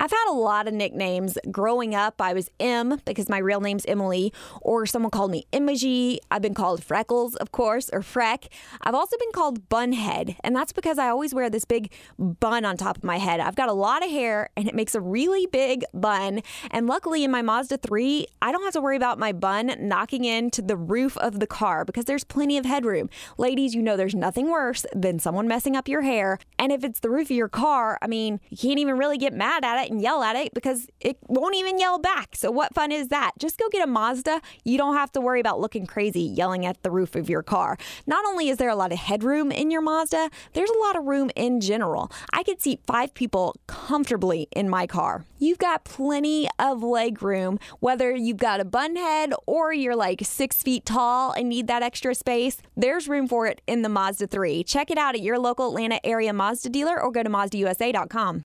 I've had a lot of nicknames. Growing up, I was M because my real name's Emily, or someone called me Emoji. I've been called Freckles, of course, or Freck. I've also been called Bunhead, and that's because I always wear this big bun on top of my head. I've got a lot of hair, and it makes a really big bun. And luckily, in my Mazda 3, I don't have to worry about my bun knocking into the roof of the car because there's plenty of headroom. Ladies, you know there's nothing worse than someone messing up your hair. And if it's the roof of your car, I mean, you can't even really get mad at it and yell at it because it won't even yell back. So what fun is that? Just go get a Mazda. You don't have to worry about looking crazy yelling at the roof of your car. Not only is there a lot of headroom in your Mazda, there's a lot of room in general. I could seat 5 people comfortably in my car. You've got plenty of leg room, whether you've got a bun head or you're like 6 feet tall and need that extra space. There's room for it in the Mazda 3. Check it out at your local Atlanta area Mazda dealer or go to MazdaUSA.com.